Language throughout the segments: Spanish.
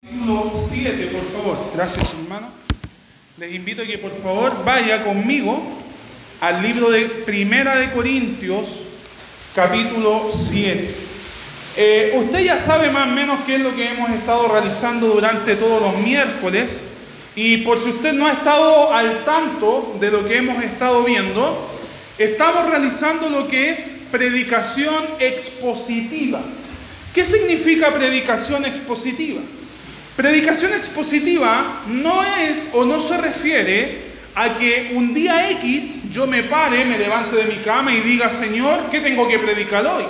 Capítulo 7, por favor. Gracias, hermano. Les invito a que por favor vaya conmigo al libro de Primera de Corintios, capítulo 7. Usted ya sabe más o menos qué es lo que hemos estado realizando durante todos los miércoles. Y por si usted no ha estado al tanto de lo que hemos estado viendo, estamos realizando lo que es predicación expositiva. ¿Qué significa predicación expositiva? Predicación expositiva no es o no se refiere a que un día X yo me pare, me levante de mi cama y diga: Señor, ¿qué tengo que predicar hoy?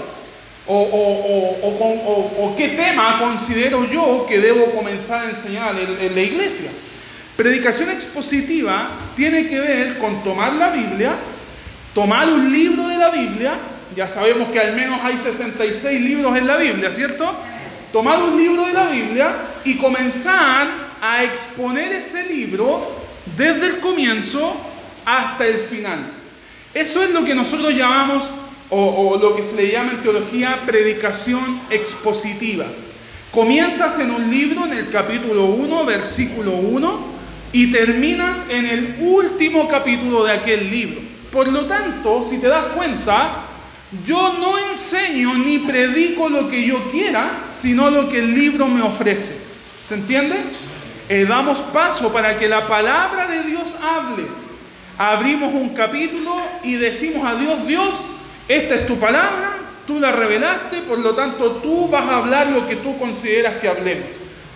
O qué tema considero yo que debo comenzar a enseñar en la iglesia. Predicación expositiva tiene que ver con tomar la Biblia, tomar un libro de la Biblia. Ya sabemos que al menos hay 66 libros en la Biblia, ¿cierto? Tomar un libro de la Biblia y comenzar a exponer ese libro desde el comienzo hasta el final. Eso es lo que nosotros llamamos, o lo que se le llama en teología, predicación expositiva. Comienzas en un libro, en el capítulo 1, versículo 1, y terminas en el último capítulo de aquel libro. Por lo tanto, si te das cuenta, yo no enseño ni predico lo que yo quiera, sino lo que el libro me ofrece. ¿Se entiende? Damos paso para que la palabra de Dios hable. Abrimos un capítulo y decimos a Dios: Dios, esta es tu palabra, tú la revelaste, por lo tanto tú vas a hablar lo que tú consideras que hablemos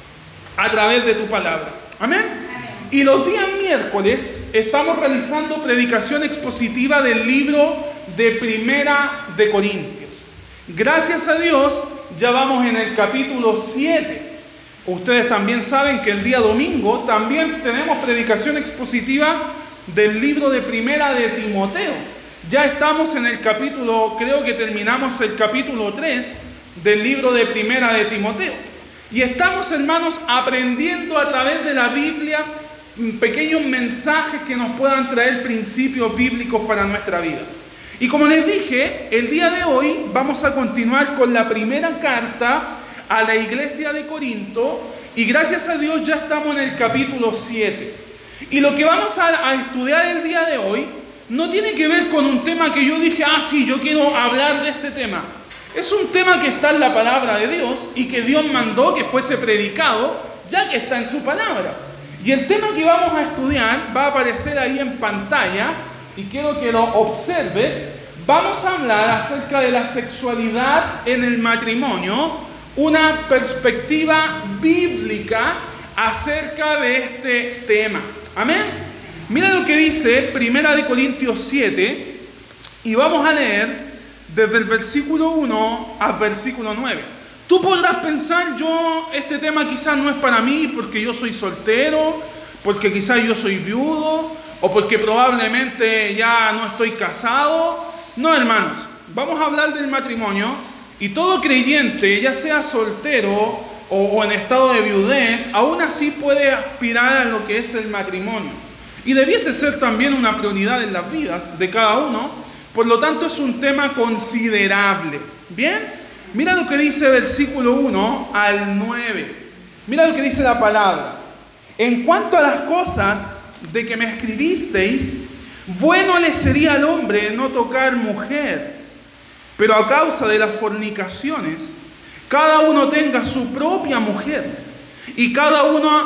a través de tu palabra. Amén. Y los días miércoles estamos realizando predicación expositiva del libro de Primera de Corintios. Gracias a Dios, ya vamos en el capítulo 7. Ustedes también saben que el día domingo también tenemos predicación expositiva del libro de Primera de Timoteo. Ya estamos en el capítulo, creo que terminamos el capítulo 3 del libro de Primera de Timoteo. Y estamos, hermanos, aprendiendo a través de la Biblia pequeños mensajes que nos puedan traer principios bíblicos para nuestra vida. Y como les dije, el día de hoy vamos a continuar con la primera carta a la iglesia de Corinto, y gracias a Dios ya estamos en el capítulo 7. Y lo que vamos a estudiar el día de hoy no tiene que ver con un tema que yo dije: sí, yo quiero hablar de este tema. Es un tema que está en la palabra de Dios y que Dios mandó que fuese predicado, ya que está en su palabra. Y el tema que vamos a estudiar va a aparecer ahí en pantalla, y quiero que lo observes. Vamos a hablar acerca de la sexualidad en el matrimonio, una perspectiva bíblica acerca de este tema. Amén. Mira lo que dice Primera de Corintios 7, y vamos a leer desde el versículo 1 al versículo 9. Tú podrás pensar: este tema quizás no es para mí porque yo soy soltero, porque quizás yo soy viudo, o porque probablemente ya no estoy casado. No, hermanos, vamos a hablar del matrimonio, y todo creyente, ya sea soltero o en estado de viudez, aún así puede aspirar a lo que es el matrimonio. Y debiese ser también una prioridad en las vidas de cada uno. Por lo tanto, es un tema considerable. ¿Bien? Mira lo que dice versículo 1 al 9. Mira lo que dice la palabra. En cuanto a las cosas de que me escribisteis, bueno le sería al hombre no tocar mujer, pero a causa de las fornicaciones, cada uno tenga su propia mujer, y cada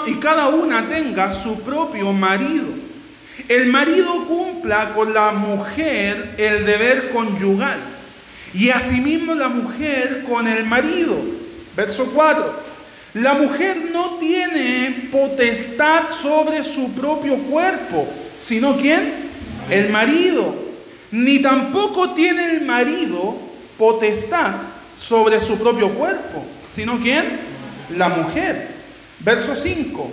una tenga su propio marido. El marido cumpla con la mujer el deber conyugal, y asimismo la mujer con el marido. Verso 4. La mujer no tiene potestad sobre su propio cuerpo, sino ¿quién? El marido. Ni tampoco tiene el marido potestad sobre su propio cuerpo, sino ¿quién? La mujer. Verso 5.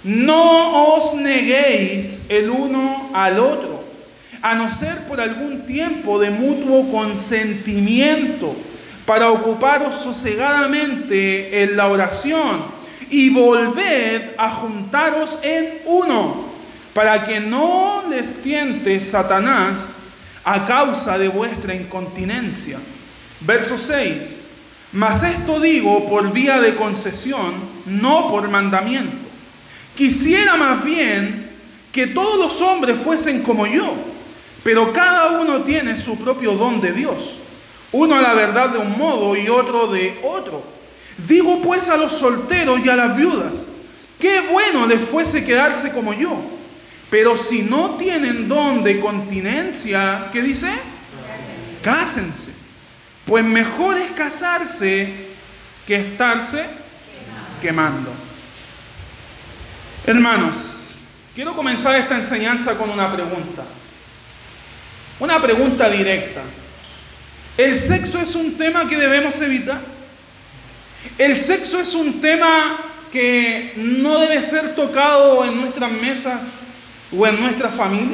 No os neguéis el uno al otro, a no ser por algún tiempo de mutuo consentimiento, para ocuparos sosegadamente en la oración, y volved a juntaros en uno, para que no les tiente Satanás a causa de vuestra incontinencia. Verso 6. Mas esto digo por vía de concesión, no por mandamiento. Quisiera más bien que todos los hombres fuesen como yo, pero cada uno tiene su propio don de Dios. Uno a la verdad de un modo y otro de otro. Digo pues a los solteros y a las viudas, qué bueno les fuese quedarse como yo. Pero si no tienen don de continencia, ¿qué dice? Cásense. Pues mejor es casarse que estarse quemando. Hermanos, quiero comenzar esta enseñanza con una pregunta. Una pregunta directa. ¿El sexo es un tema que debemos evitar? ¿El sexo es un tema que no debe ser tocado en nuestras mesas o en nuestra familia?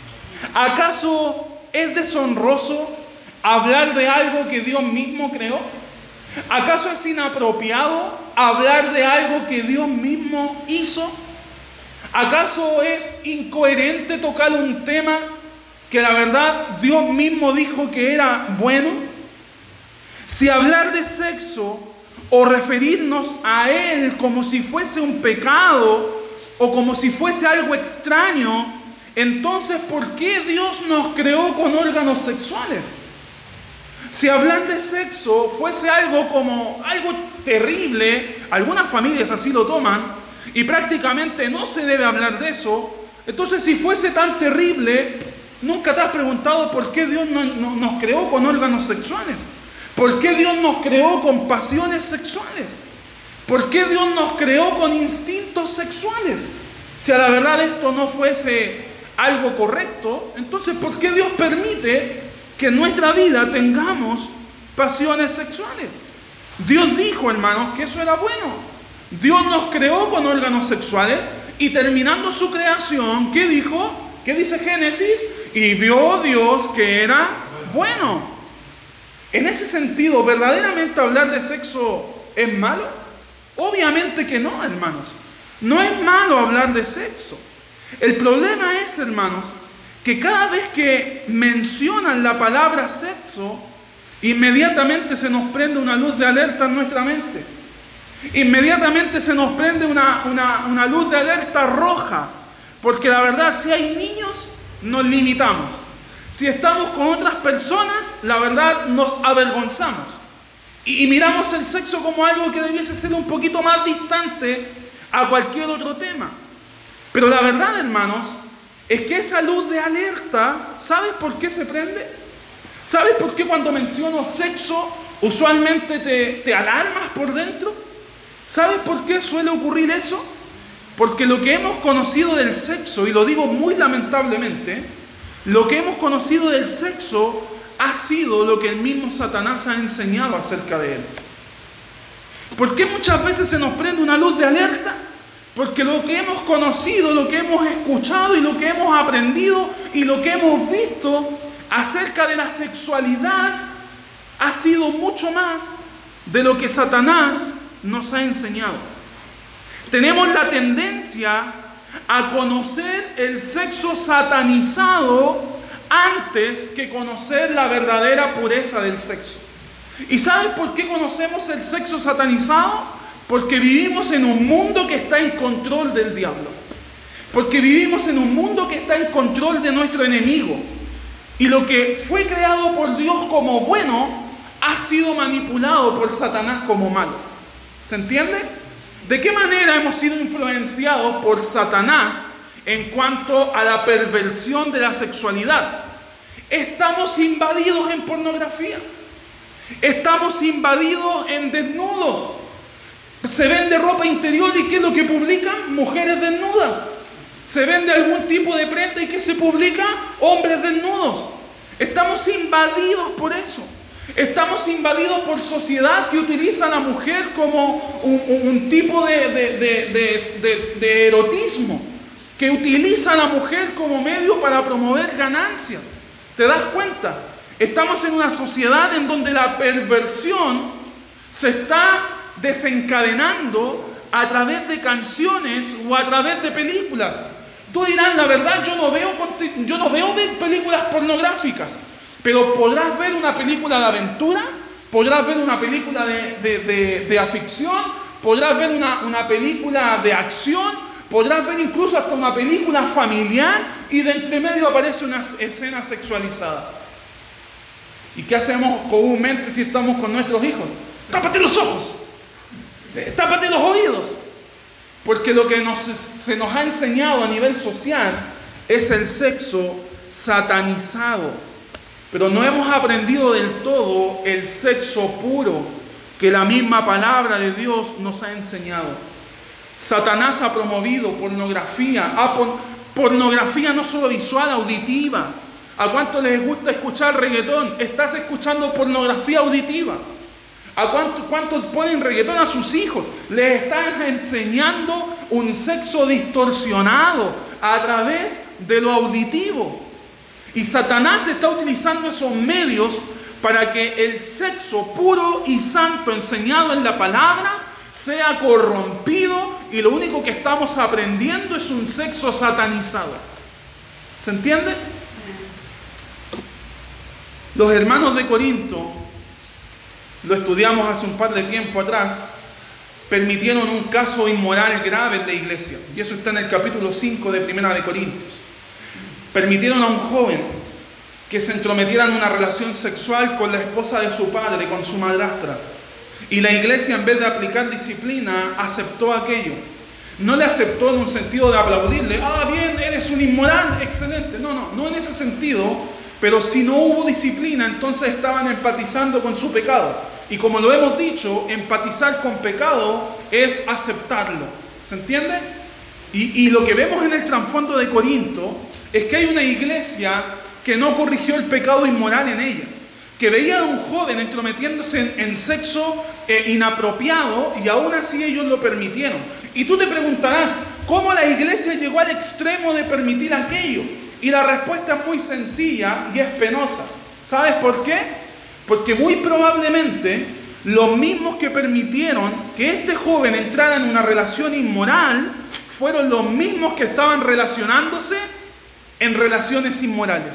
¿Acaso es deshonroso hablar de algo que Dios mismo creó? ¿Acaso es inapropiado hablar de algo que Dios mismo hizo? ¿Acaso es incoherente tocar un tema que la verdad Dios mismo dijo que era bueno? Si hablar de sexo o referirnos a él como si fuese un pecado o como si fuese algo extraño, entonces ¿por qué Dios nos creó con órganos sexuales? Si hablar de sexo fuese algo como algo terrible, algunas familias así lo toman y prácticamente no se debe hablar de eso, entonces si fuese tan terrible, ¿nunca te has preguntado por qué Dios nos creó con órganos sexuales? ¿Por qué Dios nos creó con pasiones sexuales? ¿Por qué Dios nos creó con instintos sexuales? Si a la verdad esto no fuese algo correcto, entonces ¿por qué Dios permite que en nuestra vida tengamos pasiones sexuales? Dios dijo, hermanos, que eso era bueno. Dios nos creó con órganos sexuales y terminando su creación, ¿qué dijo? ¿Qué dice Génesis? Y vio Dios que era bueno. En ese sentido, ¿verdaderamente hablar de sexo es malo? Obviamente que no, hermanos. No es malo hablar de sexo. El problema es, hermanos, que cada vez que mencionan la palabra sexo, inmediatamente se nos prende una luz de alerta en nuestra mente. Inmediatamente se nos prende una luz de alerta roja. Porque la verdad, si hay niños, nos limitamos. Si estamos con otras personas, la verdad, nos avergonzamos. Y miramos el sexo como algo que debiese ser un poquito más distante a cualquier otro tema. Pero la verdad, hermanos, es que esa luz de alerta, ¿sabes por qué se prende? ¿Sabes por qué cuando menciono sexo, usualmente te alarmas por dentro? ¿Sabes por qué suele ocurrir eso? Porque lo que hemos conocido del sexo, y lo digo muy lamentablemente, lo que hemos conocido del sexo ha sido lo que el mismo Satanás ha enseñado acerca de él. ¿Por qué muchas veces se nos prende una luz de alerta? Porque lo que hemos conocido, lo que hemos escuchado y lo que hemos aprendido y lo que hemos visto acerca de la sexualidad ha sido mucho más de lo que Satanás nos ha enseñado. Tenemos la tendencia a conocer el sexo satanizado antes que conocer la verdadera pureza del sexo. ¿Y sabes por qué conocemos el sexo satanizado? Porque vivimos en un mundo que está en control del diablo. Porque vivimos en un mundo que está en control de nuestro enemigo. Y lo que fue creado por Dios como bueno ha sido manipulado por Satanás como malo. ¿Se entiende? ¿De qué manera hemos sido influenciados por Satanás en cuanto a la perversión de la sexualidad? Estamos invadidos en pornografía. Estamos invadidos en desnudos. Se vende ropa interior y ¿qué es lo que publican? Mujeres desnudas. Se vende algún tipo de prenda y ¿qué se publica? Hombres desnudos. Estamos invadidos por eso. Estamos invadidos por sociedad que utiliza a la mujer como un tipo de erotismo, que utiliza a la mujer como medio para promover ganancias. ¿Te das cuenta? Estamos en una sociedad en donde la perversión se está desencadenando a través de canciones o a través de películas. Tú dirás, la verdad, yo no veo películas pornográficas. Pero podrás ver una película de aventura, podrás ver una película de aficción, podrás ver una película de acción, podrás ver incluso hasta una película familiar y de entre medio aparece una escena sexualizada. ¿Y qué hacemos comúnmente si estamos con nuestros hijos? Tápate los ojos, tápate los oídos. Porque lo que se nos ha enseñado a nivel social es el sexo satanizado. Pero no hemos aprendido del todo el sexo puro que la misma palabra de Dios nos ha enseñado. Satanás ha promovido pornografía, pornografía no solo visual, auditiva. ¿A cuántos les gusta escuchar reggaetón? Estás escuchando pornografía auditiva. ¿A cuántos ponen reggaetón a sus hijos? Les están enseñando un sexo distorsionado a través de lo auditivo. Y Satanás está utilizando esos medios para que el sexo puro y santo enseñado en la palabra sea corrompido y lo único que estamos aprendiendo es un sexo satanizado. ¿Se entiende? Los hermanos de Corinto, lo estudiamos hace un par de tiempo atrás, permitieron un caso inmoral grave en la iglesia. Y eso está en el capítulo 5 de Primera de Corintios. Permitieron a un joven que se entrometiera en una relación sexual con la esposa de su padre, con su madrastra. Y la iglesia, en vez de aplicar disciplina, aceptó aquello. No le aceptó en un sentido de aplaudirle, bien, eres un inmoral, excelente. No en ese sentido, pero si no hubo disciplina, entonces estaban empatizando con su pecado. Y como lo hemos dicho, empatizar con pecado es aceptarlo. ¿Se entiende? Y lo que vemos en el trasfondo de Corinto es que hay una iglesia que no corrigió el pecado inmoral en ella, que veía a un joven entrometiéndose en sexo inapropiado y aún así ellos lo permitieron. Y tú te preguntarás, ¿cómo la iglesia llegó al extremo de permitir aquello? Y la respuesta es muy sencilla y es penosa. ¿Sabes por qué? Porque muy probablemente los mismos que permitieron que este joven entrara en una relación inmoral fueron los mismos que estaban relacionándose en relaciones inmorales.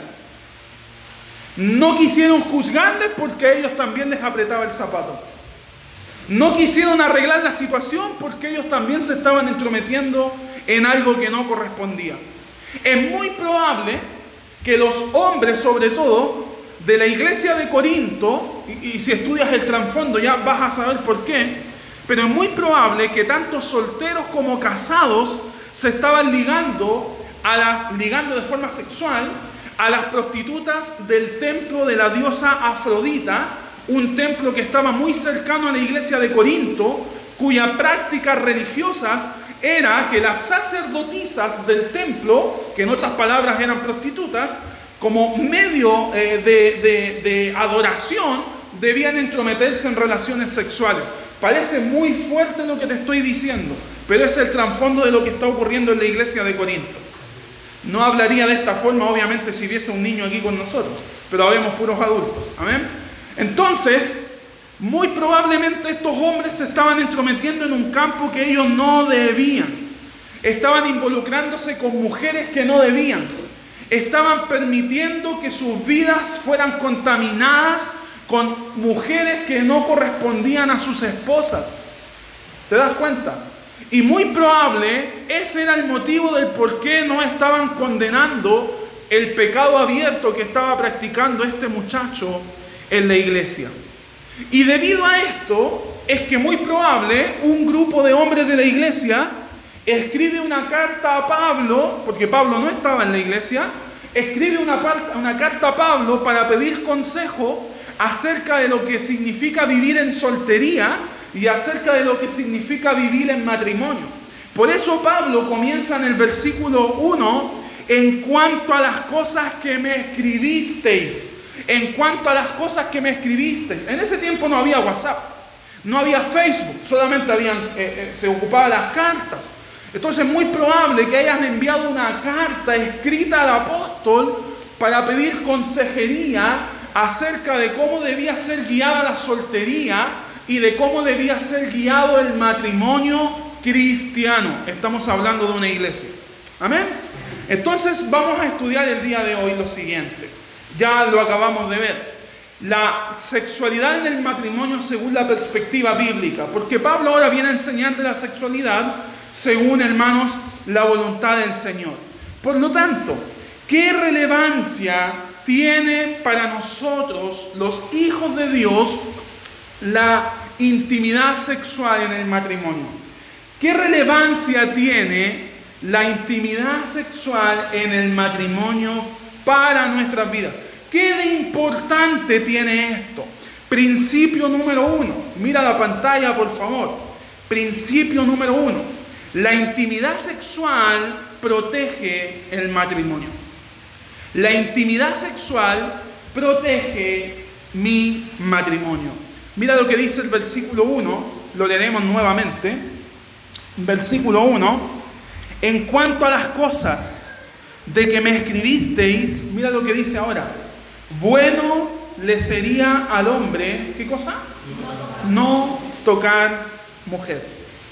No quisieron juzgarles porque a ellos también les apretaba el zapato. No quisieron arreglar la situación porque ellos también se estaban entrometiendo en algo que no correspondía. Es muy probable que los hombres, sobre todo, de la iglesia de Corinto, y si estudias el trasfondo ya vas a saber por qué, pero es muy probable que tanto solteros como casados se estaban ligando de forma sexual a las prostitutas del templo de la diosa Afrodita, un templo que estaba muy cercano a la iglesia de Corinto, cuyas prácticas religiosas era que las sacerdotisas del templo, que en otras palabras eran prostitutas, como medio de adoración, debían entrometerse en relaciones sexuales. Parece muy fuerte lo que te estoy diciendo, pero es el trasfondo de lo que está ocurriendo en la iglesia de Corinto. No hablaría de esta forma, obviamente, si hubiese un niño aquí con nosotros, pero habemos puros adultos. ¿Amén? Entonces, muy probablemente estos hombres se estaban entrometiendo en un campo que ellos no debían. Estaban involucrándose con mujeres que no debían. Estaban permitiendo que sus vidas fueran contaminadas con mujeres que no correspondían a sus esposas. ¿Te das cuenta? Y muy probable ese era el motivo del por qué no estaban condenando el pecado abierto que estaba practicando este muchacho en la iglesia. Y debido a esto es que muy probable un grupo de hombres de la iglesia escribe una carta a Pablo, porque Pablo no estaba en la iglesia, escribe una carta a Pablo para pedir consejo acerca de lo que significa vivir en soltería y acerca de lo que significa vivir en matrimonio. Por eso Pablo comienza en el versículo 1, en cuanto a las cosas que me escribisteis. En cuanto a las cosas que me escribisteis. En ese tiempo no había WhatsApp, no había Facebook, solamente se ocupaban las cartas. Entonces es muy probable que hayan enviado una carta escrita al apóstol para pedir consejería acerca de cómo debía ser guiada la soltería y de cómo debía ser guiado el matrimonio cristiano. Estamos hablando de una iglesia. ¿Amén? Entonces vamos a estudiar el día de hoy lo siguiente. Ya lo acabamos de ver. la sexualidad en el matrimonio según la perspectiva bíblica, porque Pablo ahora viene a enseñar de la sexualidad según, hermanos, la voluntad del Señor. Por lo tanto, ¿qué relevancia tiene para nosotros, los hijos de Dios, la intimidad sexual en el matrimonio? ¿Qué relevancia tiene la intimidad sexual en el matrimonio para nuestras vidas? ¿Qué de importante tiene esto? Principio número 1. Mira la pantalla, por favor. Principio número 1. La intimidad sexual protege el matrimonio. La intimidad sexual protege mi matrimonio. Mira lo que dice el versículo 1. Lo leeremos nuevamente. Versículo 1. En cuanto a las cosas de que me escribisteis, mira lo que dice ahora. Bueno le sería al hombre, ¿qué cosa? No tocar mujer.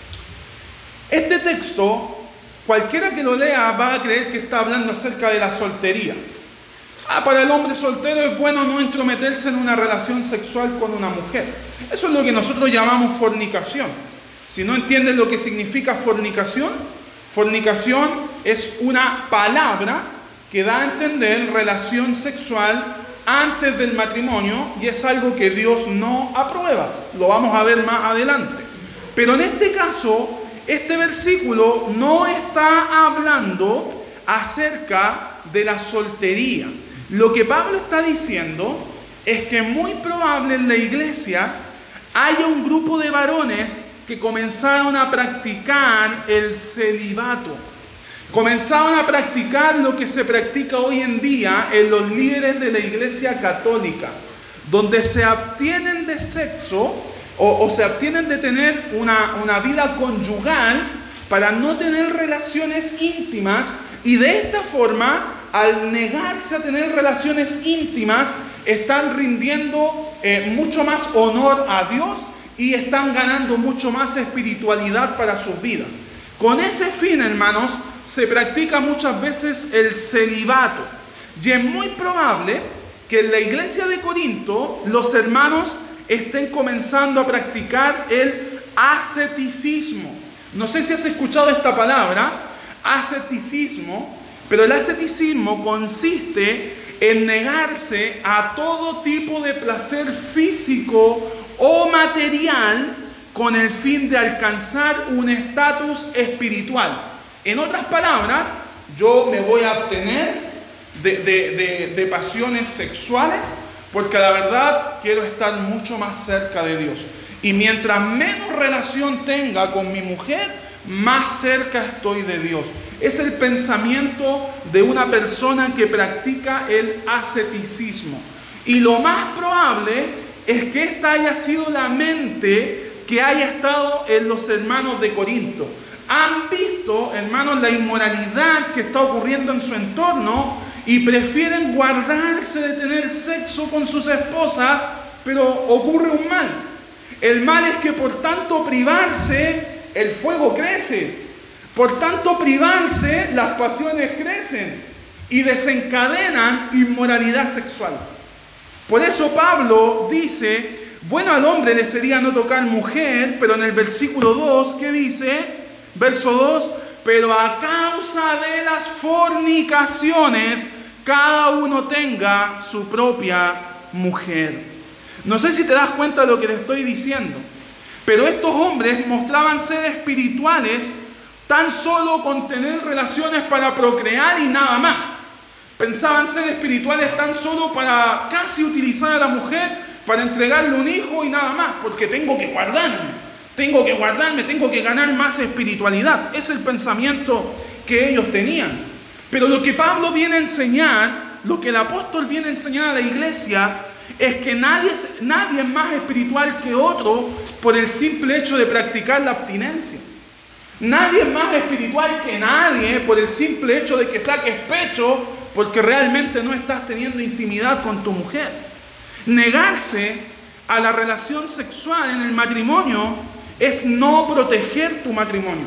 Este texto, cualquiera que lo lea va a creer que está hablando acerca de la soltería. Para el hombre soltero es bueno no entrometerse en una relación sexual con una mujer. Eso es lo que nosotros llamamos fornicación. Si no entienden lo que significa fornicación, fornicación es una palabra que da a entender relación sexual antes del matrimonio, y es algo que Dios no aprueba. Lo vamos a ver más adelante. Pero en este caso, este versículo no está hablando acerca de la soltería. Lo que Pablo está diciendo es que muy probable en la iglesia haya un grupo de varones que comenzaron a practicar el celibato. Comenzaron a practicar lo que se practica hoy en día en los líderes de la iglesia católica, donde se abstienen de sexo o se abstienen de tener una vida conyugal para no tener relaciones íntimas, y de esta forma, al negarse a tener relaciones íntimas, están rindiendo mucho más honor a Dios y están ganando mucho más espiritualidad para sus vidas. Con ese fin, hermanos, se practica muchas veces el celibato. Y es muy probable que en la iglesia de Corinto los hermanos estén comenzando a practicar el asceticismo. No sé si has escuchado esta palabra, asceticismo, pero el asceticismo consiste en negarse a todo tipo de placer físico o material con el fin de alcanzar un estatus espiritual. En otras palabras, yo me voy a abstener de pasiones sexuales porque la verdad quiero estar mucho más cerca de Dios. Y mientras menos relación tenga con mi mujer, más cerca estoy de Dios. Es el pensamiento de una persona que practica el asceticismo. Y lo más probable es que esta haya sido la mente que haya estado en los hermanos de Corinto. Han visto, hermanos, la inmoralidad que está ocurriendo en su entorno y prefieren guardarse de tener sexo con sus esposas, pero ocurre un mal. El mal es que por tanto privarse, el fuego crece. Por tanto privarse, las pasiones crecen y desencadenan inmoralidad sexual. Por eso Pablo dice, bueno al hombre le sería no tocar mujer, pero en el versículo 2, ¿qué dice? Verso 2, pero a causa de las fornicaciones, cada uno tenga su propia mujer. No sé si te das cuenta de lo que te estoy diciendo, pero estos hombres mostraban ser espirituales tan solo con tener relaciones para procrear y nada más. Pensaban ser espirituales tan solo para casi utilizar a la mujer para entregarle un hijo y nada más, porque tengo que guardarme, tengo que ganar más espiritualidad. Es el pensamiento que ellos tenían. Pero lo que Pablo viene a enseñar, lo que el apóstol viene a enseñar a la iglesia, es que nadie es más espiritual que otro por el simple hecho de practicar la abstinencia. Nadie es más espiritual que nadie por el simple hecho de que saques pecho porque realmente no estás teniendo intimidad con tu mujer. Negarse a la relación sexual en el matrimonio es no proteger tu matrimonio.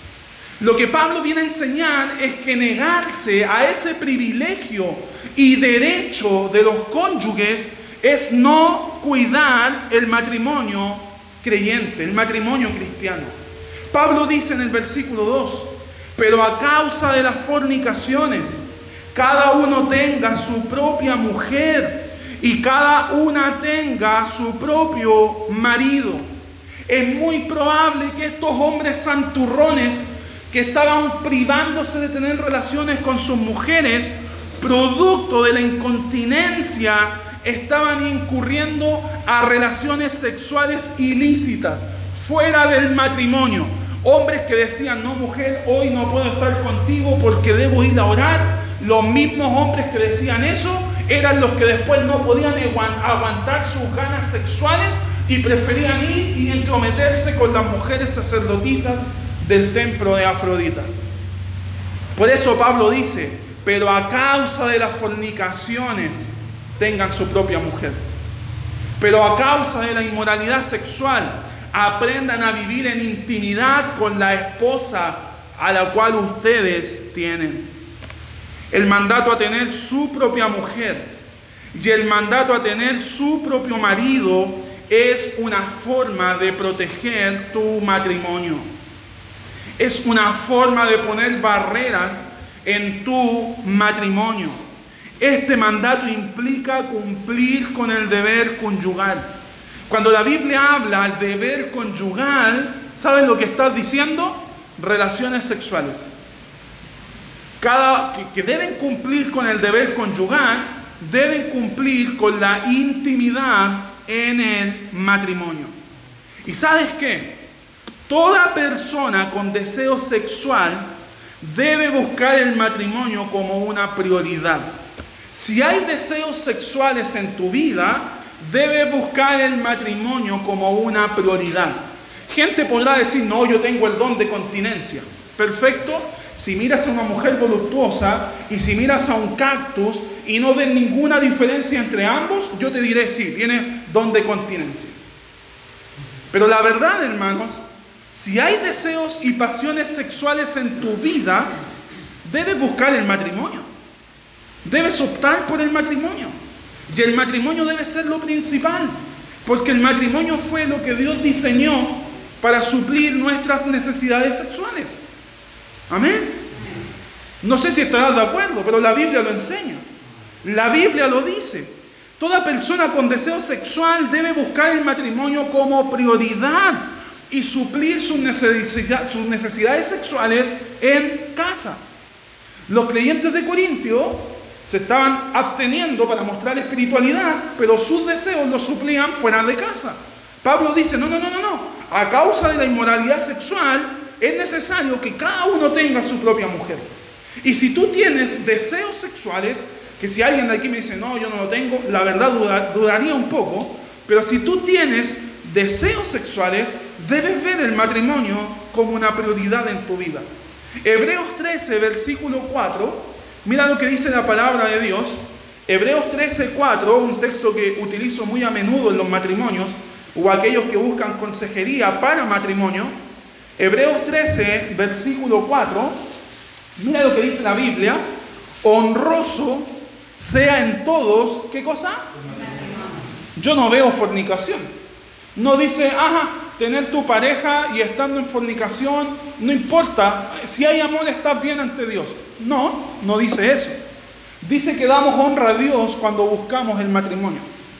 Lo que Pablo viene a enseñar es que negarse a ese privilegio y derecho de los cónyuges es no cuidar el matrimonio creyente, el matrimonio cristiano. Pablo dice en el versículo 2, pero a causa de las fornicaciones, cada uno tenga su propia mujer y cada una tenga su propio marido. Es muy probable que estos hombres santurrones que estaban privándose de tener relaciones con sus mujeres, producto de la incontinencia, estaban incurriendo a relaciones sexuales ilícitas, fuera del matrimonio. Hombres que decían, no mujer, hoy no puedo estar contigo porque debo ir a orar. Los mismos hombres que decían eso eran los que después no podían aguantar sus ganas sexuales y preferían ir y entrometerse con las mujeres sacerdotisas del templo de Afrodita. Por eso Pablo dice, pero a causa de las fornicaciones tengan su propia mujer. Pero a causa de la inmoralidad sexual, aprendan a vivir en intimidad con la esposa a la cual ustedes tienen. El mandato a tener su propia mujer y el mandato a tener su propio marido es una forma de proteger tu matrimonio. Es una forma de poner barreras en tu matrimonio. Este mandato implica cumplir con el deber conyugal. Cuando la Biblia habla del deber conyugal, ¿saben lo que está diciendo? Relaciones sexuales. Que deben cumplir con el deber conyugal, deben cumplir con la intimidad en el matrimonio. ¿Y sabes qué? Toda persona con deseo sexual debe buscar el matrimonio como una prioridad. Si hay deseos sexuales en tu vida, debes buscar el matrimonio como una prioridad. Gente podrá decir, no, yo tengo el don de continencia. Perfecto. Si miras a una mujer voluptuosa y si miras a un cactus y no ves ninguna diferencia entre ambos, yo te diré, sí, tiene don de continencia. Pero la verdad, hermanos, si hay deseos y pasiones sexuales en tu vida, debes buscar el matrimonio. Debes optar por el matrimonio. Y el matrimonio debe ser lo principal, porque el matrimonio fue lo que Dios diseñó para suplir nuestras necesidades sexuales. Amén. No sé si estarás de acuerdo, pero la Biblia lo enseña. La Biblia lo dice. Toda persona con deseo sexual debe buscar el matrimonio como prioridad y suplir sus necesidades sexuales en casa. Los creyentes de Corintio se estaban absteniendo para mostrar espiritualidad, pero sus deseos los suplían fuera de casa. Pablo dice, no. A causa de la inmoralidad sexual, es necesario que cada uno tenga su propia mujer. Y si tú tienes deseos sexuales, que si alguien de aquí me dice, no, yo no lo tengo, la verdad dudaría un poco, pero si tú tienes deseos sexuales, debes ver el matrimonio como una prioridad en tu vida. Hebreos 13, versículo 4, mira lo que dice la palabra de Dios. Hebreos 13, 4, un texto que utilizo muy a menudo en los matrimonios, o aquellos que buscan consejería para matrimonio. Hebreos 13, versículo 4, mira lo que dice la Biblia. Honroso sea en todos, ¿qué cosa? Yo no veo fornicación. No dice, tener tu pareja y estando en fornicación, no importa, si hay amor estás bien ante Dios. No dice eso. Dice que damos honra a Dios cuando buscamos el matrimonio.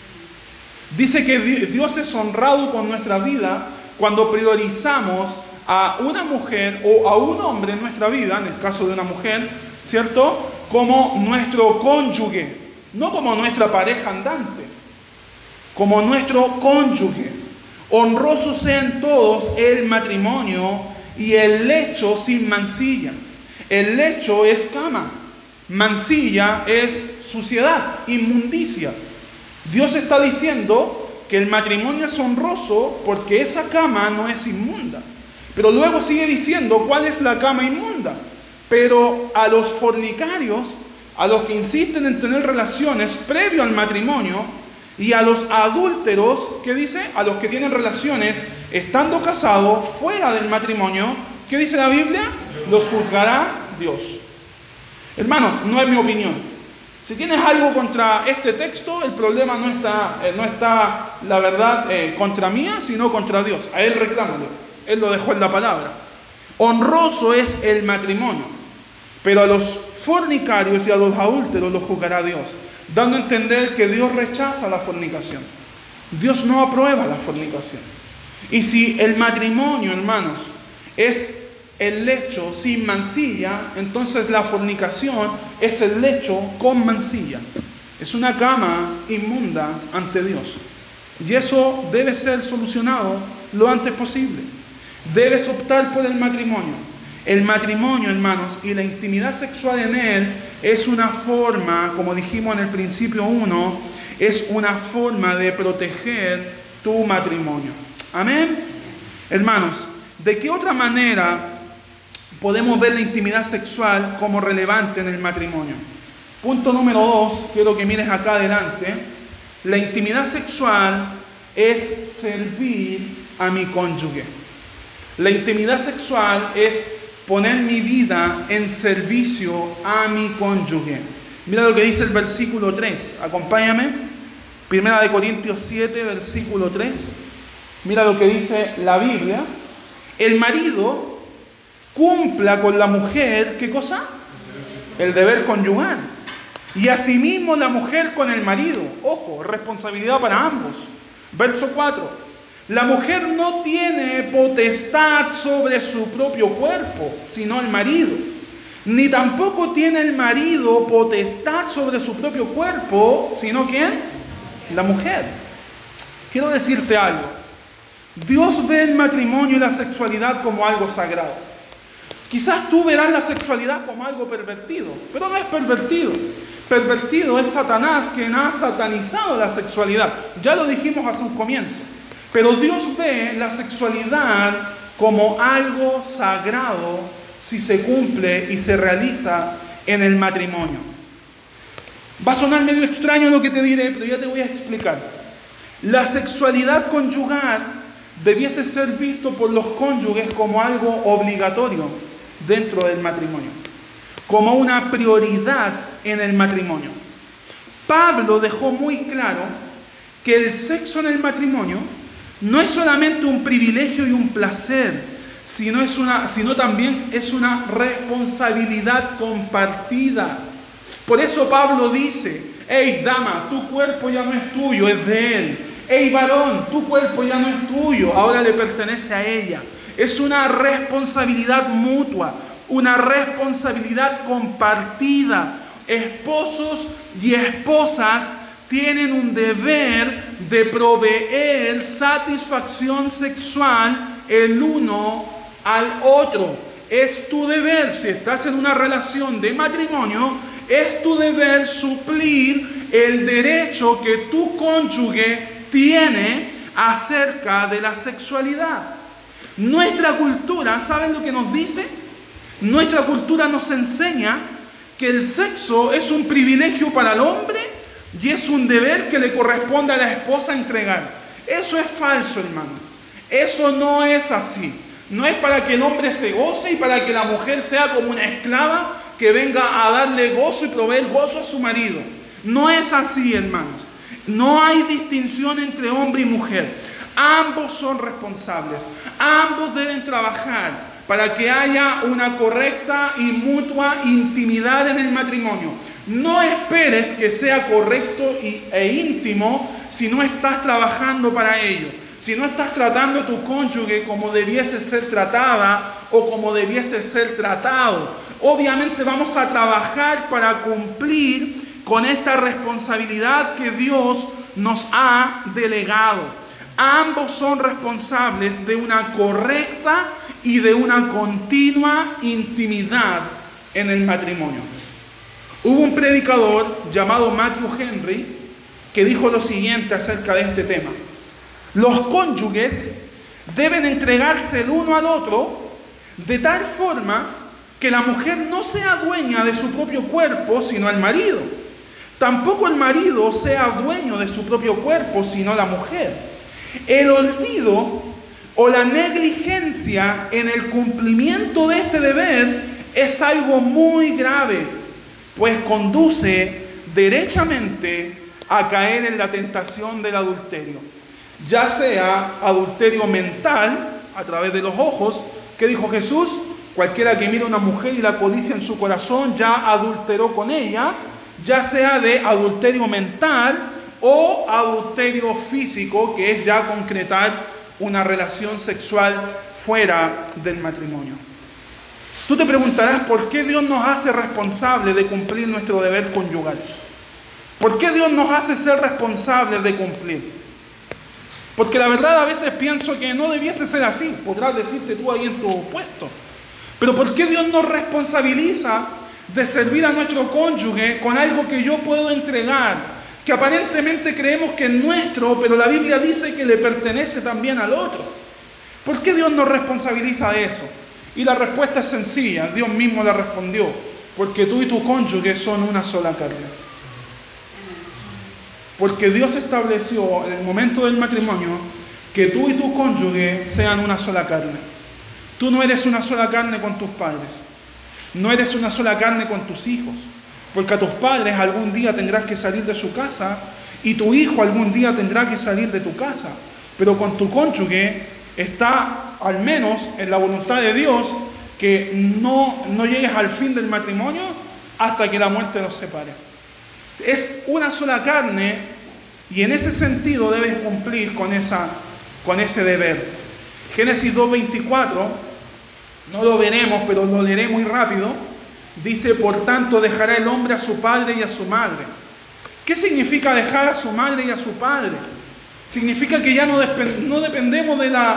Dice que Dios es honrado con nuestra vida cuando priorizamos a una mujer o a un hombre en nuestra vida, en el caso de una mujer, ¿cierto? Como nuestro cónyuge, no como nuestra pareja andante, como nuestro cónyuge. Honroso sea en todos el matrimonio y el lecho sin mancilla. El lecho es cama, mancilla es suciedad, inmundicia. Dios está diciendo que el matrimonio es honroso porque esa cama no es inmunda. Pero luego sigue diciendo cuál es la cama inmunda. Pero a los fornicarios, a los que insisten en tener relaciones previo al matrimonio, y a los adúlteros, ¿qué dice? A los que tienen relaciones estando casados fuera del matrimonio, ¿qué dice la Biblia? Los juzgará Dios. Hermanos, no es mi opinión. Si tienes algo contra este texto, el problema no está la verdad, contra mía, sino contra Dios. A Él reclámalo. Él lo dejó en la palabra. Honroso es el matrimonio, pero a los fornicarios y a los adúlteros los juzgará Dios, dando a entender que Dios rechaza la fornicación. Dios no aprueba la fornicación. Y si el matrimonio, hermanos, es el lecho sin mancilla, entonces la fornicación es el lecho con mancilla. Es una cama inmunda ante Dios. Y eso debe ser solucionado lo antes posible. Debes optar por el matrimonio. El matrimonio, hermanos, y la intimidad sexual en él es una forma, como dijimos en el principio 1, es una forma de proteger tu matrimonio. Amén. Hermanos, ¿de qué otra manera podemos ver la intimidad sexual como relevante en el matrimonio? Punto número 2, quiero que mires acá adelante. La intimidad sexual es servir a mi cónyuge. La intimidad sexual es poner mi vida en servicio a mi cónyuge. Mira lo que dice el versículo 3. Acompáñame. 1 Corintios 7, versículo 3. Mira lo que dice la Biblia. El marido cumpla con la mujer, ¿qué cosa? El deber conyugal. Y asimismo la mujer con el marido. Ojo, responsabilidad para ambos. Verso 4. La mujer no tiene potestad sobre su propio cuerpo, sino el marido. Ni tampoco tiene el marido potestad sobre su propio cuerpo, sino ¿quién? La mujer. Quiero decirte algo. Dios ve el matrimonio y la sexualidad como algo sagrado. Quizás tú verás la sexualidad como algo pervertido, pero no es pervertido. Pervertido es Satanás, quien ha satanizado la sexualidad. Ya lo dijimos hace un comienzo. Pero Dios ve la sexualidad como algo sagrado si se cumple y se realiza en el matrimonio. Va a sonar medio extraño lo que te diré, pero ya te voy a explicar. La sexualidad conyugal debiese ser visto por los cónyuges como algo obligatorio dentro del matrimonio, como una prioridad en el matrimonio. Pablo dejó muy claro que el sexo en el matrimonio no es solamente un privilegio y un placer, sino también es una responsabilidad compartida. Por eso Pablo dice: hey dama, tu cuerpo ya no es tuyo, es de él. Hey varón, tu cuerpo ya no es tuyo, ahora le pertenece a ella. Es una responsabilidad mutua, una responsabilidad compartida. Esposos y esposas tienen un deber de proveer satisfacción sexual el uno al otro. Es tu deber, si estás en una relación de matrimonio, es tu deber suplir el derecho que tu cónyuge tiene acerca de la sexualidad. Nuestra cultura, ¿saben lo que nos dice? Nuestra cultura nos enseña que el sexo es un privilegio para el hombre y es un deber que le corresponde a la esposa entregar. Eso es falso, hermano. Eso no es así. No es para que el hombre se goce y para que la mujer sea como una esclava que venga a darle gozo y proveer gozo a su marido. No es así, hermanos. No hay distinción entre hombre y mujer. Ambos son responsables. Ambos deben trabajar para que haya una correcta y mutua intimidad en el matrimonio. No esperes que sea correcto e íntimo si no estás trabajando para ello. Si no estás tratando a tu cónyuge como debiese ser tratada o como debiese ser tratado. Obviamente vamos a trabajar para cumplir con esta responsabilidad que Dios nos ha delegado. Ambos son responsables de una correcta y de una continua intimidad en el matrimonio. Hubo un predicador llamado Matthew Henry que dijo lo siguiente acerca de este tema: los cónyuges deben entregarse el uno al otro de tal forma que la mujer no sea dueña de su propio cuerpo, sino el marido. Tampoco el marido sea dueño de su propio cuerpo, sino la mujer. El olvido o la negligencia en el cumplimiento de este deber es algo muy grave, pues conduce derechamente a caer en la tentación del adulterio. Ya sea adulterio mental, a través de los ojos, que dijo Jesús, cualquiera que mira a una mujer y la codicia en su corazón ya adulteró con ella, ya sea de adulterio mental o adulterio físico, que es ya concretar una relación sexual fuera del matrimonio. Tú te preguntarás por qué Dios nos hace responsables de cumplir nuestro deber conyugal. ¿Por qué Dios nos hace ser responsables de cumplir? Porque la verdad a veces pienso que no debiese ser así. Podrás decirte tú ahí en tu puesto. Pero ¿por qué Dios nos responsabiliza de servir a nuestro cónyuge con algo que yo puedo entregar? Que aparentemente creemos que es nuestro, pero la Biblia dice que le pertenece también al otro. ¿Por qué Dios nos responsabiliza de eso? Y la respuesta es sencilla. Dios mismo la respondió. Porque tú y tu cónyuge son una sola carne. Porque Dios estableció en el momento del matrimonio que tú y tu cónyuge sean una sola carne. Tú no eres una sola carne con tus padres. No eres una sola carne con tus hijos. Porque a tus padres algún día tendrás que salir de su casa y tu hijo algún día tendrá que salir de tu casa. Pero con tu cónyuge está, al menos en la voluntad de Dios, que no llegues al fin del matrimonio hasta que la muerte los separe. Es una sola carne y en ese sentido debes cumplir con ese deber. Génesis 2:24, no lo veremos, pero lo leeré muy rápido. Dice, por tanto dejará el hombre a su padre y a su madre. ¿Qué significa dejar a su madre y a su padre? Significa que ya no dependemos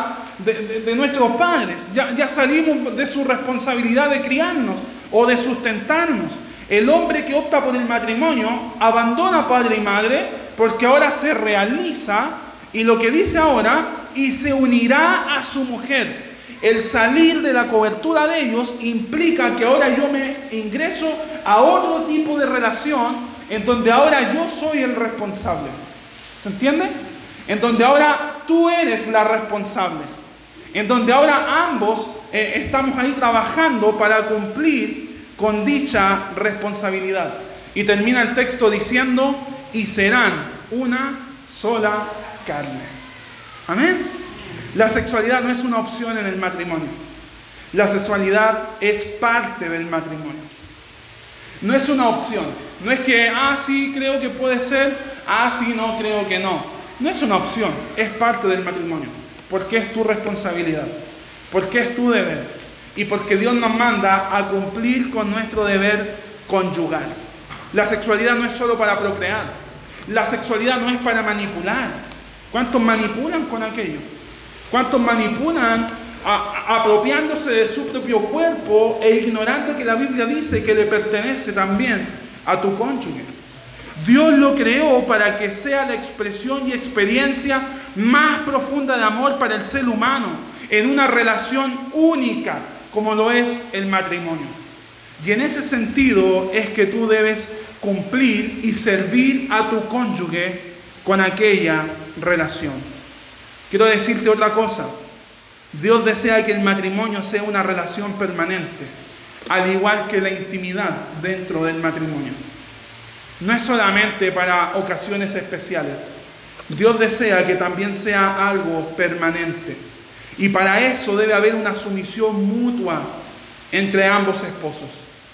de nuestros padres. Ya salimos de su responsabilidad de criarnos o de sustentarnos. El hombre que opta por el matrimonio abandona padre y madre porque ahora se realiza, y lo que dice ahora, y se unirá a su mujer. El salir de la cobertura de ellos implica que ahora yo me ingreso a otro tipo de relación en donde ahora yo soy el responsable. ¿Se entiende? En donde ahora tú eres la responsable. En donde ahora ambos estamos ahí trabajando para cumplir con dicha responsabilidad. Y termina el texto diciendo, y serán una sola carne. Amén. La sexualidad no es una opción en el matrimonio. La sexualidad es parte del matrimonio. No es una opción. No es que, sí, creo que puede ser, sí, no, creo que no. No es una opción, es parte del matrimonio. Porque es tu responsabilidad. Porque es tu deber. Y porque Dios nos manda a cumplir con nuestro deber conyugal. La sexualidad no es solo para procrear. La sexualidad no es para manipular. ¿Cuántos manipulan con aquello? ¿Cuántos manipulan apropiándose de su propio cuerpo e ignorando que la Biblia dice que le pertenece también a tu cónyuge? Dios lo creó para que sea la expresión y experiencia más profunda de amor para el ser humano en una relación única como lo es el matrimonio. Y en ese sentido es que tú debes cumplir y servir a tu cónyuge con aquella relación. Quiero decirte otra cosa. Dios desea que el matrimonio sea una relación permanente, al igual que la intimidad dentro del matrimonio. No es solamente para ocasiones especiales. Dios desea que también sea algo permanente. Y para eso debe haber una sumisión mutua entre ambos esposos.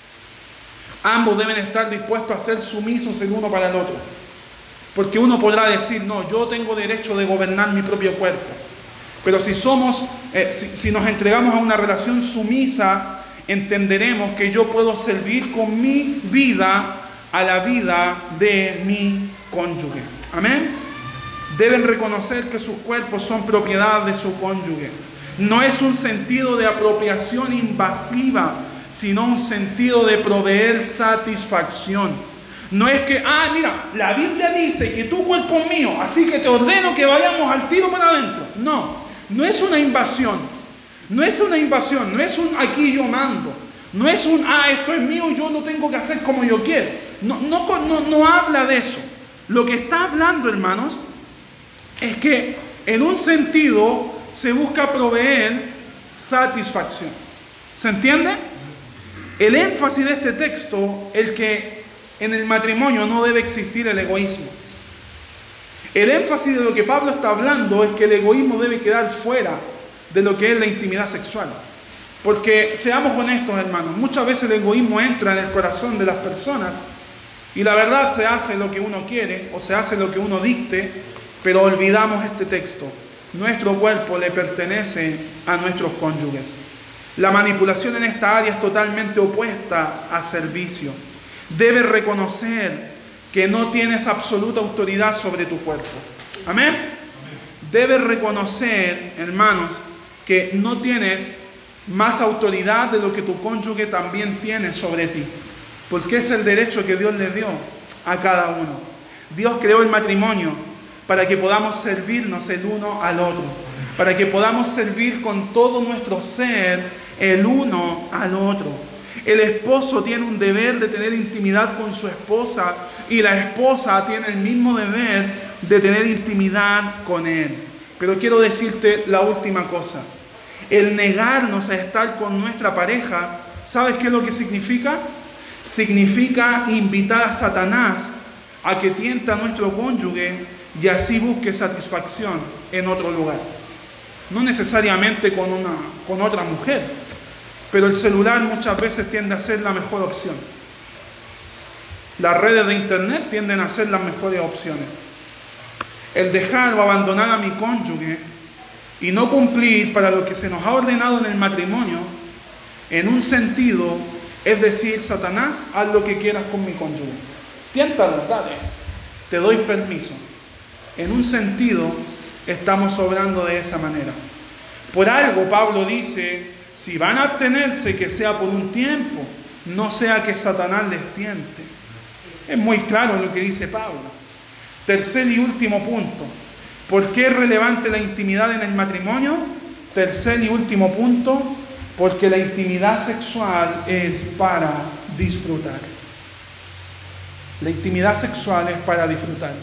Ambos deben estar dispuestos a ser sumisos el uno para el otro. Porque uno podrá decir, no, yo tengo derecho de gobernar mi propio cuerpo. Pero si nos entregamos a una relación sumisa, entenderemos que yo puedo servir con mi vida a la vida de mi cónyuge. Amén. Deben reconocer que sus cuerpos son propiedad de su cónyuge. No es un sentido de apropiación invasiva, sino un sentido de proveer satisfacción. No es que, mira, la Biblia dice que tu cuerpo es mío, así que te ordeno que vayamos al tiro para adentro. No es una invasión. No es una invasión, no es un aquí yo mando. No es un, esto es mío y yo lo tengo que hacer como yo quiero. No habla de eso. Lo que está hablando, hermanos, es que en un sentido se busca proveer satisfacción. ¿Se entiende? El énfasis de este texto, el que en el matrimonio no debe existir el egoísmo. El énfasis de lo que Pablo está hablando es que el egoísmo debe quedar fuera de lo que es la intimidad sexual. Porque seamos honestos, hermanos, muchas veces el egoísmo entra en el corazón de las personas y la verdad se hace lo que uno quiere o se hace lo que uno dicte, pero olvidamos este texto. Nuestro cuerpo le pertenece a nuestros cónyuges. La manipulación en esta área es totalmente opuesta a servicio. Debes reconocer que no tienes absoluta autoridad sobre tu cuerpo. ¿Amén? Debes reconocer, hermanos, que no tienes más autoridad de lo que tu cónyuge también tiene sobre ti. Porque es el derecho que Dios le dio a cada uno. Dios creó el matrimonio para que podamos servirnos el uno al otro. Para que podamos servir con todo nuestro ser el uno al otro. El esposo tiene un deber de tener intimidad con su esposa y la esposa tiene el mismo deber de tener intimidad con él. Pero quiero decirte la última cosa. El negarnos a estar con nuestra pareja, ¿sabes qué es lo que significa? Significa invitar a Satanás a que tiente a nuestro cónyuge y así busque satisfacción en otro lugar. No necesariamente con otra mujer, pero el celular muchas veces tiende a ser la mejor opción. Las redes de internet tienden a ser las mejores opciones. El dejar o abandonar a mi cónyuge y no cumplir para lo que se nos ha ordenado en el matrimonio, en un sentido, es decir, Satanás, haz lo que quieras con mi cónyuge. Tiéntalo, dale, te doy permiso. En un sentido, estamos obrando de esa manera. Por algo Pablo dice, si van a abstenerse, que sea por un tiempo, no sea que Satanás les tiente. Es muy claro lo que dice Pablo. Tercer y último punto. ¿Por qué es relevante la intimidad en el matrimonio? Tercer y último punto, porque la intimidad sexual es para disfrutar. La intimidad sexual es para disfrutar.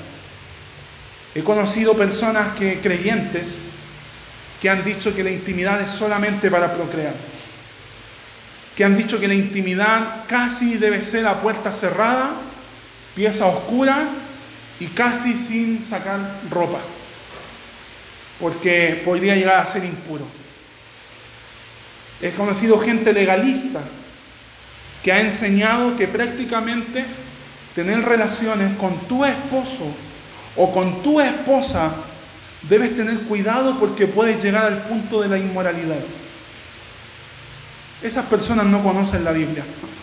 He conocido personas creyentes que han dicho que la intimidad es solamente para procrear. Que han dicho que la intimidad casi debe ser a puerta cerrada, pieza oscura y casi sin sacar ropa. Porque podría llegar a ser impuro. He conocido gente legalista que ha enseñado que prácticamente tener relaciones con tu esposo o con tu esposa debes tener cuidado porque puedes llegar al punto de la inmoralidad. Esas personas no conocen la Biblia.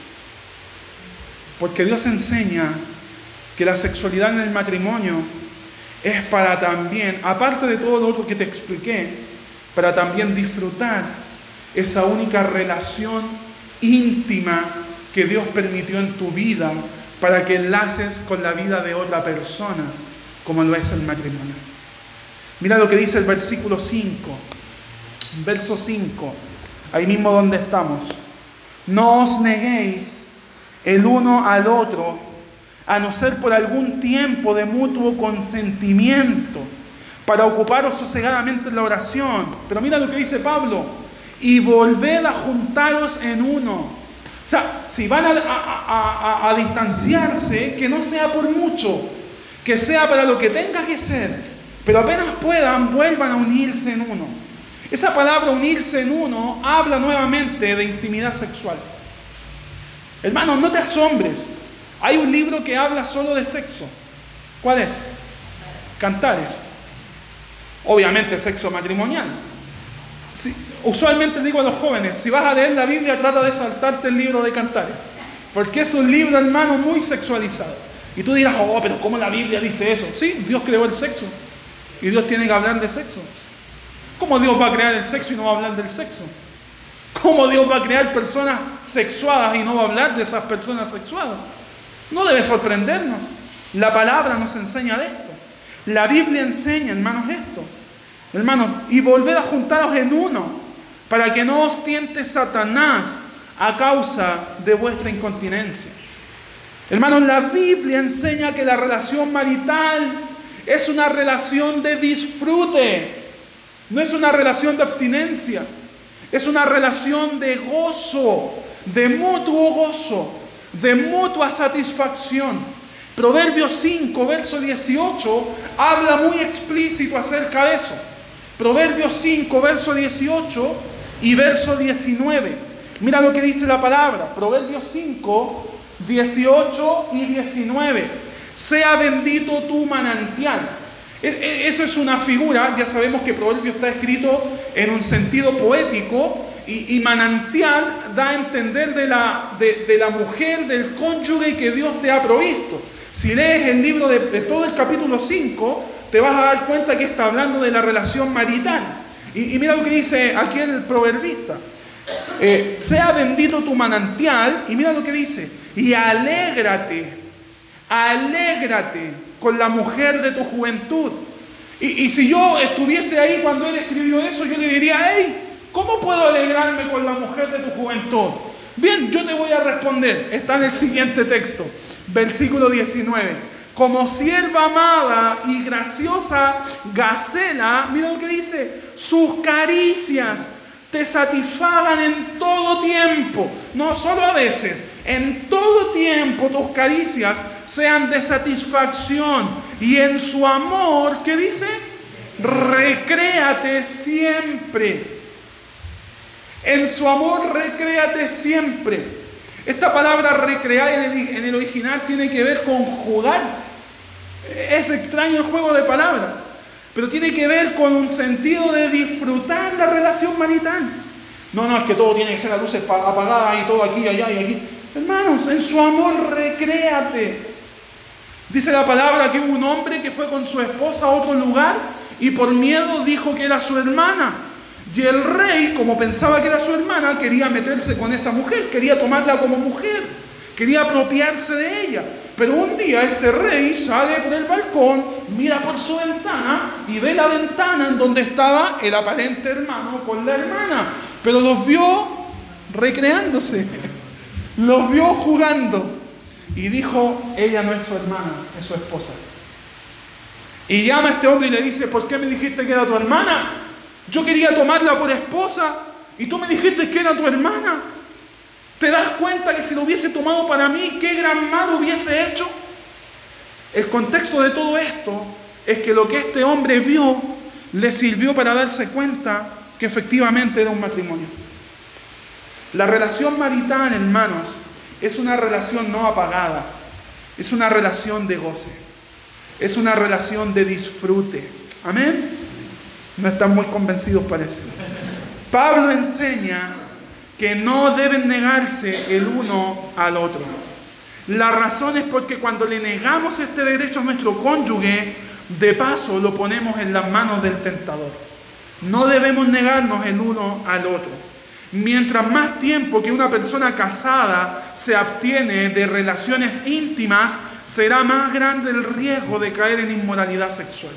Porque Dios enseña que la sexualidad en el matrimonio es para también, aparte de todo lo otro que te expliqué, para también disfrutar esa única relación íntima que Dios permitió en tu vida para que enlaces con la vida de otra persona, como lo es el matrimonio. Mira lo que dice el versículo 5, verso 5, ahí mismo donde estamos. No os neguéis el uno al otro, a no ser por algún tiempo de mutuo consentimiento, para ocuparos sosegadamente en la oración. Pero mira lo que dice Pablo, y volved a juntaros en uno. O sea, si van a distanciarse, que no sea por mucho, que sea para lo que tenga que ser, pero apenas puedan, vuelvan a unirse en uno. Esa palabra unirse en uno habla nuevamente de intimidad sexual. Hermanos, no te asombres. Hay un libro que habla solo de sexo. ¿Cuál es? Cantares. Obviamente sexo matrimonial. Sí, usualmente digo a los jóvenes, si vas a leer la Biblia, trata de saltarte el libro de Cantares. Porque es un libro, hermano, muy sexualizado. Y tú dirás, oh, pero ¿cómo la Biblia dice eso? Sí, Dios creó el sexo. Y Dios tiene que hablar de sexo. ¿Cómo Dios va a crear el sexo y no va a hablar del sexo? ¿Cómo Dios va a crear personas sexuadas y no va a hablar de esas personas sexuadas? No debe sorprendernos. La palabra nos enseña de esto. La Biblia enseña, hermanos, esto. Hermanos, y volved a juntaros en uno, para que no os tiente Satanás a causa de vuestra incontinencia. Hermanos, la Biblia enseña que la relación marital es una relación de disfrute. No es una relación de abstinencia. Es una relación de gozo, de mutuo gozo. de mutua satisfacción. Proverbios 5, verso 18, habla muy explícito acerca de eso. Proverbios 5, verso 18 y verso 19. Mira lo que dice la palabra. Proverbios 5, 18 y 19. Sea bendito tu manantial. Eso es una figura, ya sabemos que Proverbio está escrito en un sentido poético y manantial da a entender de la mujer, del cónyuge que Dios te ha provisto. Si lees el libro de todo el capítulo 5, te vas a dar cuenta que está hablando de la relación marital. Y mira lo que dice aquí el proverbista. Sea bendito tu manantial, y mira lo que dice, y alégrate con la mujer de tu juventud. Y si yo estuviese ahí cuando él escribió eso, yo le diría, hey, ¿cómo puedo alegrarme con la mujer de tu juventud? Bien, yo te voy a responder. Está en el siguiente texto, versículo 19. Como sierva amada y graciosa gacela, mira lo que dice, sus caricias te satisfagan en todo tiempo, no solo a veces, en todo tiempo tus caricias sean de satisfacción, y en su amor, ¿qué dice? Recréate siempre. En su amor recréate siempre. Esta palabra recrear en el original tiene que ver con jugar. Es extraño el juego de palabras, pero tiene que ver con un sentido de disfrutar la relación marital. No, es que todo tiene que ser a luces apagadas y todo aquí, allá y aquí. Hermanos, en su amor recréate. Dice la palabra que hubo un hombre que fue con su esposa a otro lugar y por miedo dijo que era su hermana. Y el rey, como pensaba que era su hermana, quería meterse con esa mujer, quería tomarla como mujer, quería apropiarse de ella. Pero un día este rey sale por el balcón, mira por su ventana y ve la ventana en donde estaba el aparente hermano con la hermana. Pero los vio recreándose, los vio jugando. Y dijo, ella no es su hermana, es su esposa. Y llama a este hombre y le dice, ¿por qué me dijiste que era tu hermana? Yo quería tomarla por esposa y tú me dijiste que era tu hermana. ¿Te das cuenta que si lo hubiese tomado para mí, qué gran mal hubiese hecho? El contexto de todo esto es que lo que este hombre vio le sirvió para darse cuenta que efectivamente era un matrimonio. La relación marital, hermanos, es una relación no apagada, es una relación de goce, es una relación de disfrute. ¿Amén? No están muy convencidos, parece. Pablo enseña que no deben negarse el uno al otro. La razón es porque cuando le negamos este derecho a nuestro cónyuge, de paso lo ponemos en las manos del tentador. No debemos negarnos el uno al otro. Mientras más tiempo que una persona casada se abstiene de relaciones íntimas, será más grande el riesgo de caer en inmoralidad sexual.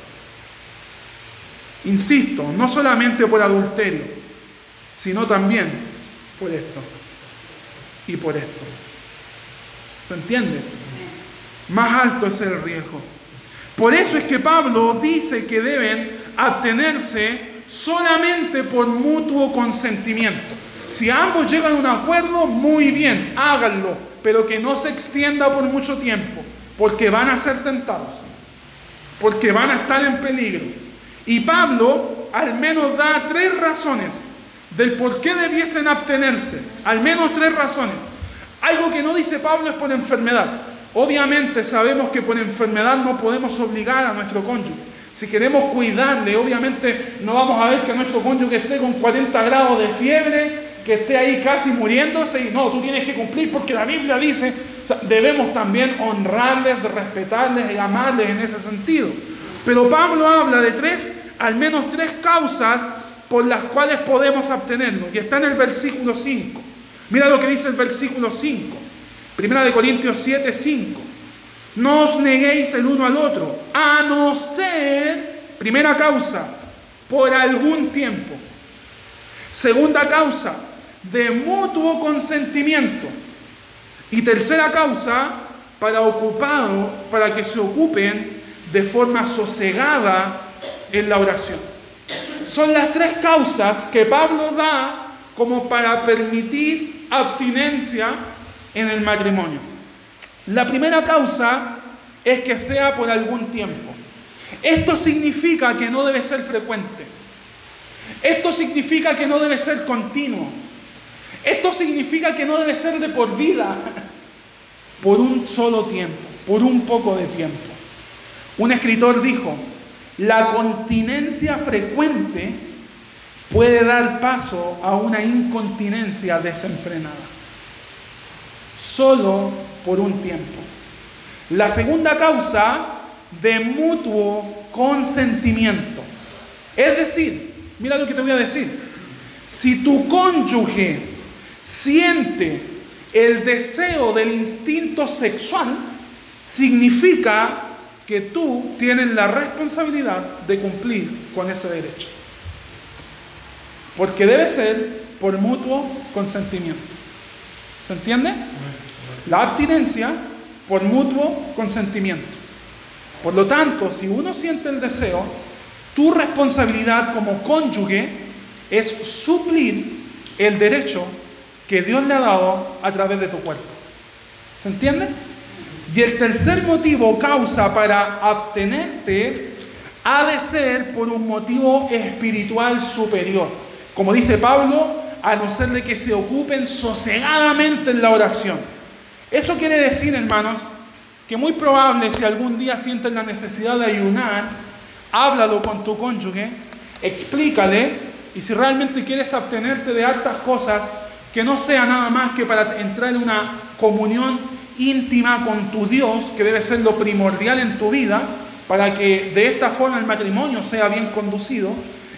Insisto, no solamente por adulterio, sino también por esto y por esto. ¿Se entiende? Más alto es el riesgo. Por eso es que Pablo dice que deben abstenerse solamente por mutuo consentimiento. Si ambos llegan a un acuerdo, muy bien, háganlo, pero que no se extienda por mucho tiempo, porque van a ser tentados, porque van a estar en peligro. Y Pablo al menos da 3 razones del por qué debiesen abstenerse, al menos 3 razones. Algo que no dice Pablo es por enfermedad. Obviamente sabemos que por enfermedad no podemos obligar a nuestro cónyuge. Si queremos cuidarle, obviamente no vamos a ver que nuestro cónyuge esté con 40 grados de fiebre, que esté ahí casi muriéndose y no, tú tienes que cumplir porque la Biblia dice. O sea, debemos también honrarles, respetarles y amarles en ese sentido. Pero Pablo habla de al menos 3 causas por las cuales podemos abstenernos. Y está en el versículo 5. Mira lo que dice el versículo 5. Primera de Corintios 7, 5. No os neguéis el uno al otro, a no ser, primera causa, por algún tiempo. Segunda causa, de mutuo consentimiento. Y tercera causa, para que se ocupen de forma sosegada en la oración. Son las 3 causas que Pablo da como para permitir abstinencia en el matrimonio. La primera causa es que sea por algún tiempo. Esto significa que no debe ser frecuente. Esto significa que no debe ser continuo. Esto significa que no debe ser de por vida, por un solo tiempo, por un poco de tiempo. Un escritor dijo: la continencia frecuente puede dar paso a una incontinencia desenfrenada. Solo por un tiempo. La segunda causa, de mutuo consentimiento. Es decir, mira lo que te voy a decir. Si tu cónyuge siente el deseo del instinto sexual, significa que tú tienes la responsabilidad de cumplir con ese derecho. Porque debe ser por mutuo consentimiento. ¿Se entiende? La abstinencia por mutuo consentimiento. Por lo tanto, si uno siente el deseo, tu responsabilidad como cónyuge es suplir el derecho que Dios le ha dado a través de tu cuerpo. ¿Se entiende? Y el tercer motivo, causa para abstenerte, ha de ser por un motivo espiritual superior. Como dice Pablo, a no ser de que se ocupen sosegadamente en la oración. Eso quiere decir, hermanos, que muy probable, si algún día sientes la necesidad de ayunar, háblalo con tu cónyuge, explícale, y si realmente quieres abstenerte de hartas cosas, que no sea nada más que para entrar en una comunión íntima con tu Dios, que debe ser lo primordial en tu vida, para que de esta forma el matrimonio sea bien conducido,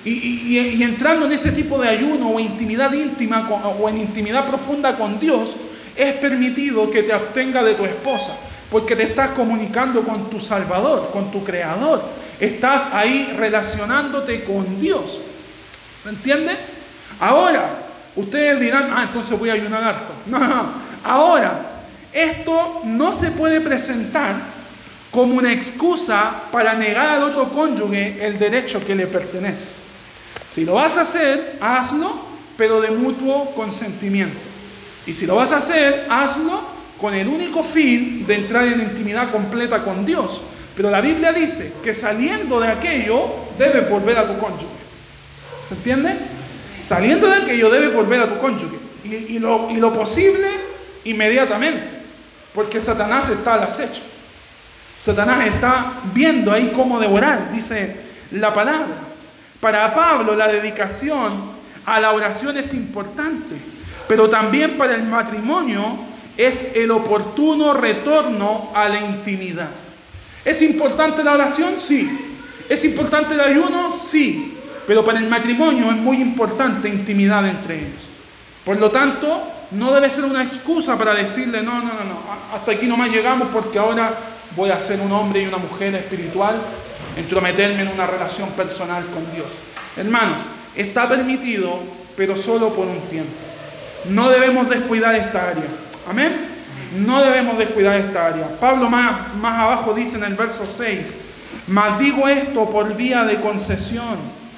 y entrando en ese tipo de ayuno o intimidad íntima o en intimidad profunda con Dios, es permitido que te abstenga de tu esposa, porque te estás comunicando con tu Salvador, con tu Creador. Estás ahí relacionándote con Dios. ¿Se entiende? Ahora, ustedes dirán, entonces voy a ayunar harto. No. Ahora, esto no se puede presentar como una excusa para negar al otro cónyuge el derecho que le pertenece. Si lo vas a hacer, hazlo, pero de mutuo consentimiento. Y si lo vas a hacer, hazlo con el único fin de entrar en intimidad completa con Dios. Pero la Biblia dice que saliendo de aquello, debes volver a tu cónyuge. ¿Se entiende? Saliendo de aquello, debes volver a tu cónyuge. Y lo posible, inmediatamente. Porque Satanás está al acecho. Satanás está viendo ahí cómo devorar, dice la palabra. Para Pablo, la dedicación a la oración es importante. Pero también para el matrimonio es el oportuno retorno a la intimidad. ¿Es importante la oración? Sí. ¿Es importante el ayuno? Sí. Pero para el matrimonio es muy importante intimidad entre ellos. Por lo tanto, no debe ser una excusa para decirle, no, hasta aquí nomás llegamos porque ahora voy a ser un hombre y una mujer espiritual, entrometerme en una relación personal con Dios. Hermanos, está permitido, pero solo por un tiempo. No debemos descuidar esta área. Amén. No debemos descuidar esta área. Pablo más abajo dice en el verso 6: mas digo esto por vía de concesión,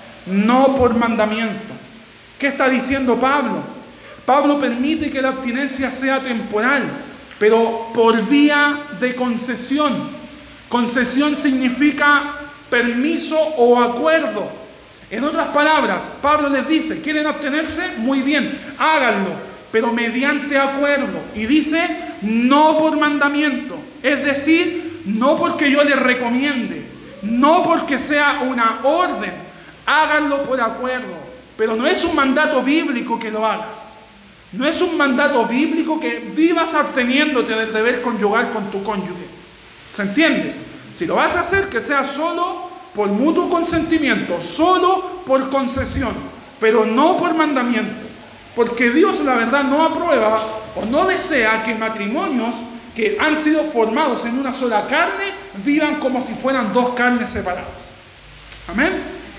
no por mandamiento. ¿Qué está diciendo Pablo? Pablo permite que la abstinencia sea temporal, pero por vía de concesión. Concesión significa permiso o acuerdo. En otras palabras, Pablo les dice, ¿quieren abstenerse? Muy bien, háganlo, pero mediante acuerdo. Y dice, no por mandamiento. Es decir, no porque yo les recomiende, no porque sea una orden. Háganlo por acuerdo. Pero no es un mandato bíblico que lo hagas. No es un mandato bíblico que vivas absteniéndote del deber conyugal con tu cónyuge. ¿Se entiende? Si lo vas a hacer, que sea solo por mutuo consentimiento, solo por concesión, pero no por mandamiento. Porque Dios, la verdad, no aprueba o no desea que matrimonios que han sido formados en una sola carne vivan como si fueran dos carnes separadas. Amén.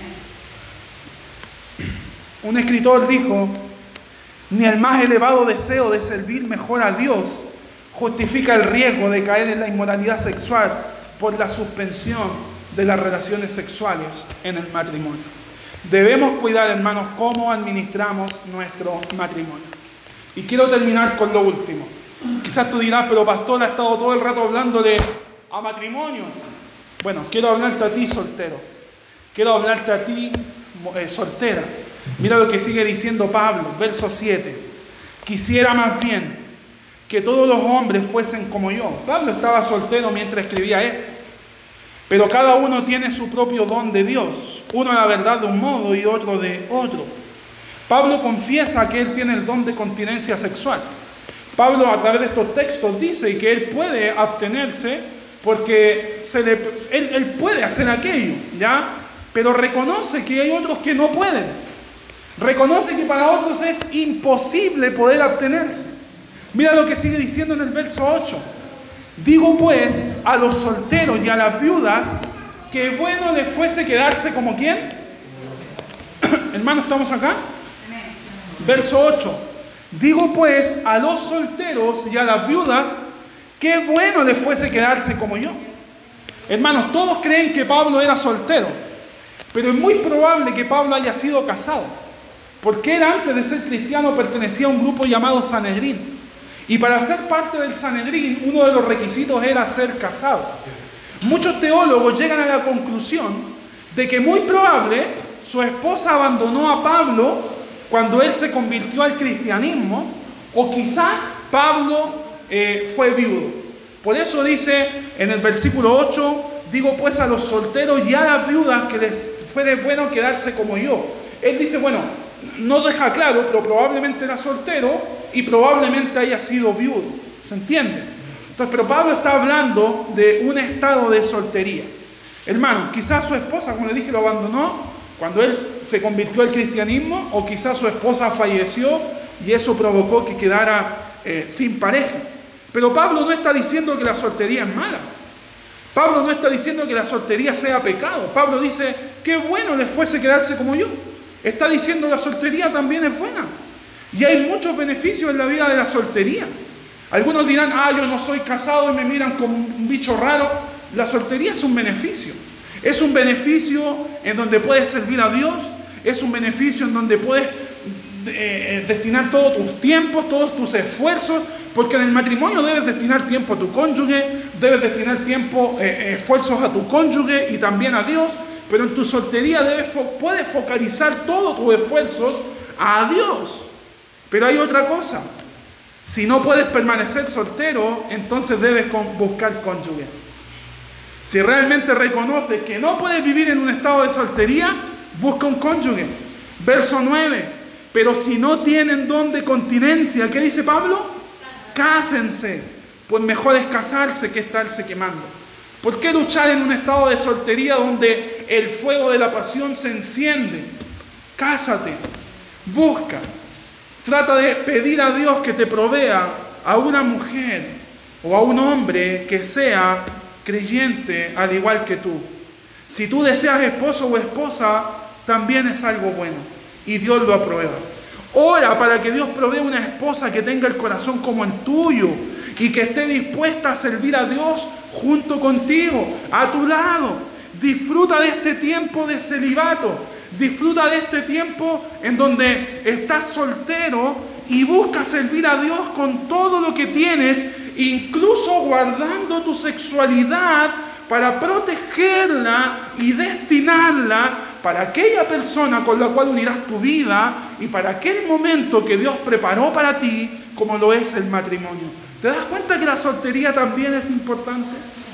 Un escritor dijo, ni el más elevado deseo de servir mejor a Dios justifica el riesgo de caer en la inmoralidad sexual por la suspensión de las relaciones sexuales en el matrimonio. Debemos cuidar, hermanos, cómo administramos nuestro matrimonio. Y quiero terminar con lo último. Quizás tú dirás, pero pastor ha estado todo el rato hablándole a matrimonios. Bueno, quiero hablarte a ti, soltero. Quiero hablarte a ti, soltera. Mira lo que sigue diciendo Pablo, verso 7. Quisiera más bien que todos los hombres fuesen como yo. Pablo estaba soltero mientras escribía esto. Pero cada uno tiene su propio don de Dios. Uno la verdad de un modo y otro de otro. Pablo confiesa que él tiene el don de continencia sexual. Pablo a través de estos textos dice que él puede abstenerse porque él puede hacer aquello, ¿ya? Pero reconoce que hay otros que no pueden. Reconoce que para otros es imposible poder abstenerse. Mira lo que sigue diciendo en el verso 8. Digo pues a los solteros y a las viudas que bueno les fuese quedarse como ¿quién? Hermano, ¿estamos acá? Verso 8. Digo pues a los solteros y a las viudas que bueno les fuese quedarse como yo. Hermanos, todos creen que Pablo era soltero, pero es muy probable que Pablo haya sido casado. Porque él antes de ser cristiano pertenecía a un grupo llamado Sanedrín. Y para ser parte del Sanedrín, uno de los requisitos era ser casado. Muchos teólogos llegan a la conclusión de que muy probable su esposa abandonó a Pablo cuando él se convirtió al cristianismo, o quizás Pablo fue viudo. Por eso dice en el versículo 8, digo pues a los solteros y a las viudas que les fuere bueno quedarse como yo. Él dice, bueno, no deja claro, pero probablemente era soltero y probablemente haya sido viudo. ¿Se entiende? Entonces, pero Pablo está hablando de un estado de soltería. Hermano, quizás su esposa, como le dije, lo abandonó cuando él se convirtió al cristianismo, o quizás su esposa falleció y eso provocó que quedara sin pareja. Pero Pablo no está diciendo que la soltería es mala. Pablo no está diciendo que la soltería sea pecado. Pablo dice, qué bueno les fuese quedarse como yo. Está diciendo que la soltería también es buena. Y hay muchos beneficios en la vida de la soltería. Algunos dirán, yo no soy casado y me miran como un bicho raro. La soltería es un beneficio. Es un beneficio en donde puedes servir a Dios. Es un beneficio en donde puedes destinar todos tus tiempos, todos tus esfuerzos. Porque en el matrimonio debes destinar tiempo a tu cónyuge, debes destinar tiempo, esfuerzos a tu cónyuge y también a Dios. Pero en tu soltería puedes focalizar todos tus esfuerzos a Dios. Pero hay otra cosa. Si no puedes permanecer soltero, entonces debes buscar cónyuge. Si realmente reconoces que no puedes vivir en un estado de soltería, busca un cónyuge. Verso 9. Pero si no tienen don de continencia, ¿qué dice Pablo? Cásense. Pues mejor es casarse que estarse quemando. ¿Por qué luchar en un estado de soltería donde el fuego de la pasión se enciende? Cásate, busca, trata de pedir a Dios que te provea a una mujer o a un hombre que sea creyente al igual que tú. Si tú deseas esposo o esposa, también es algo bueno y Dios lo aprueba. Ora para que Dios provea una esposa que tenga el corazón como el tuyo y que esté dispuesta a servir a Dios junto contigo, a tu lado. Disfruta de este tiempo de celibato. Disfruta de este tiempo en donde estás soltero y buscas servir a Dios con todo lo que tienes, incluso guardando tu sexualidad para protegerla y destinarla para aquella persona con la cual unirás tu vida y para aquel momento que Dios preparó para ti, como lo es el matrimonio. ¿Te das cuenta que la soltería también es importante?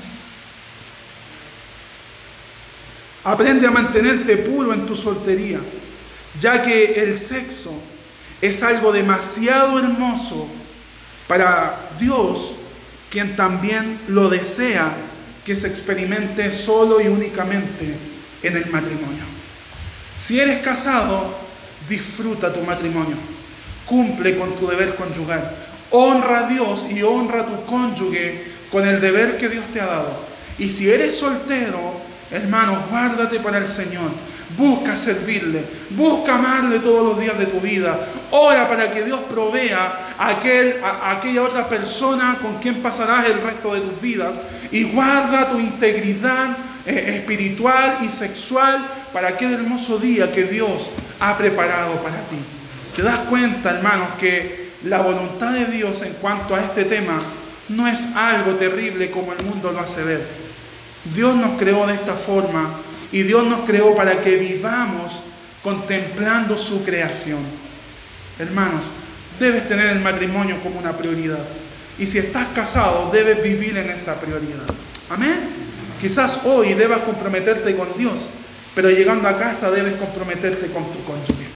Aprende a mantenerte puro en tu soltería, ya que el sexo es algo demasiado hermoso para Dios, quien también lo desea que se experimente solo y únicamente en el matrimonio. Si eres casado, disfruta tu matrimonio, cumple con tu deber conyugal, honra a Dios y honra a tu cónyuge con el deber que Dios te ha dado. Y si eres soltero, hermano, guárdate para el Señor, busca servirle, busca amarle todos los días de tu vida, ora para que Dios provea a aquella otra persona con quien pasarás el resto de tus vidas, y guarda tu integridad espiritual y sexual para aquel hermoso día que Dios ha preparado para ti. ¿Te das cuenta, hermanos, que la voluntad de Dios en cuanto a este tema no es algo terrible como el mundo lo hace ver. Dios nos creó de esta forma y Dios nos creó para que vivamos contemplando su creación. Hermanos, debes tener el matrimonio como una prioridad. Y si estás casado, debes vivir en esa prioridad. Amén. Quizás hoy debas comprometerte con Dios, pero llegando a casa debes comprometerte con tu cónyuge.